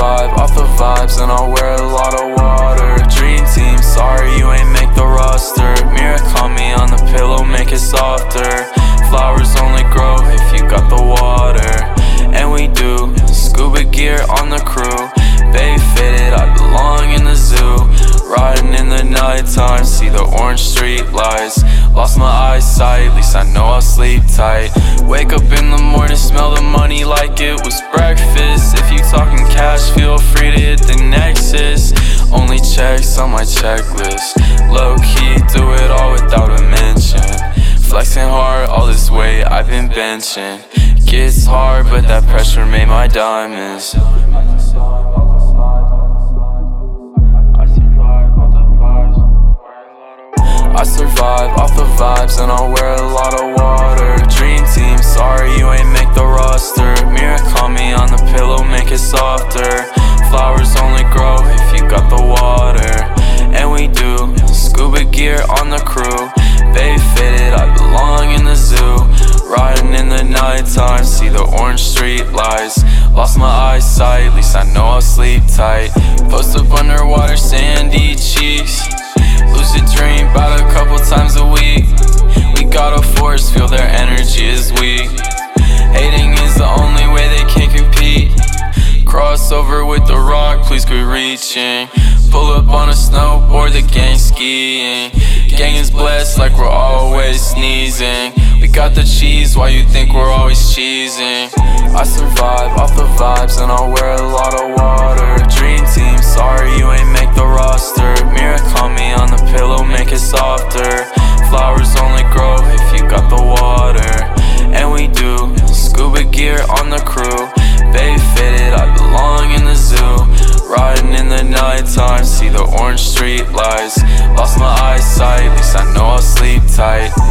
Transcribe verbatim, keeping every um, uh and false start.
survive off the vibes and I'll wear a lot of water. Dream team, sorry you ain't make the roster. Mirror caught me on the pillow, make it softer. Flowers only grow if you got the water. And we do scuba gear on the crew. Bay fitted, I belong in the zoo. Riding in the nighttime, see the orange street lights. Lost my eyesight, at least I know I'll sleep tight. Wake up in the morning, smell the money like it was breakfast. If you talking cash, feel free to hit the Nexus. Only checks on my checklist. Low key, do it all without a mention. Flexing hard, all this weight I've been benching. Gets hard, but that pressure made my diamonds. I survive off the vibes and I'll wear a lot of water. Dream team, sorry you ain't make the roster. Mirror caught me on the pillow, make it softer. Flowers only grow if you got the water. And we do scuba gear on the crew. Bay fitted, I belong in the zoo. Riding in the nighttime, see the orange street lights. Lost my eyesight, at least I know I'll sleep tight. Post up underwater, sandy cheeks. Lucid dream about a couple times a week. We gotta force feel their energy is weak. Hating is the only way they can compete. Crossover with the rock, please quit reaching. Pull up on a snowboard, the gang skiing. Gang is blessed like we're always sneezing. We got the cheese, why you think we're always cheesing? I survive off the vibes and I'll wear a lot of water. Dream team, sorry you ain't make the roster. Mirror caught me on the pillow, make it softer. Flowers only grow if you got the water. And we do scuba gear on the crew. Bay fitted, I belong in the zoo. Riding in the nighttime, see the orange street lights. Lost my eyesight, at least I know I'll sleep tight.